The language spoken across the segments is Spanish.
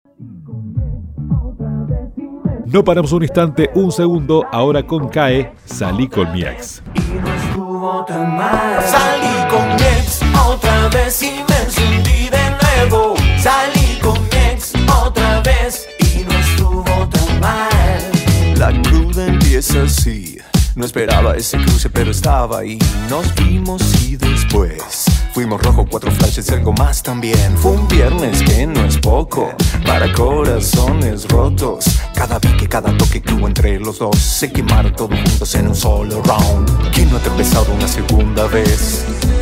No paramos un instante, un segundo, ahora con CAE, salí con mi ex. Y no estuvo tan mal. Salí con mi ex otra vez y me encendí de nuevo. Salí con mi ex otra vez y no estuvo tan mal. La cruda empieza así. No esperaba ese cruce pero estaba ahí. Nos vimos y después fuimos rojo, 4 flashes y algo más también. Fue un viernes que no es poco para corazones rotos. Cada pique, cada toque que hubo entre los dos, se quemaron todos juntos en un solo round. ¿Quién no ha tropezado una segunda vez?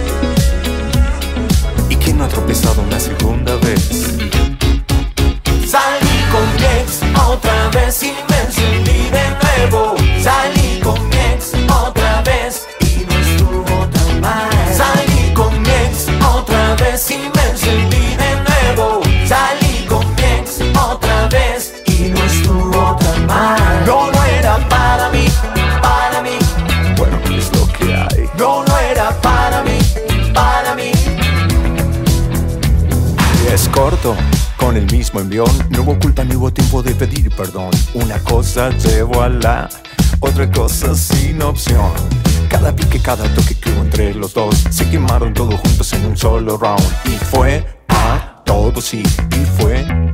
¿Y quién no ha tropezado una segunda vez? Salí con mi ex otra vez y me encendí de nuevo. Salí con mi ex otra vez y no estuvo tan mal. Salí con mi ex otra vez y me encendí de nuevo. Salí con mi ex otra vez y no estuvo tan mal. No, no era para mí, para mí. Bueno, es lo que hay. No, no era para mí, para mí. Y es corto. Con el mismo envión, no hubo culpa ni hubo tiempo de pedir perdón. Una cosa llevó a la otra cosa sin opción. Cada pique, cada toque que hubo entre los dos, se quemaron todos juntos en un solo round. Y fue a todo sí, y fue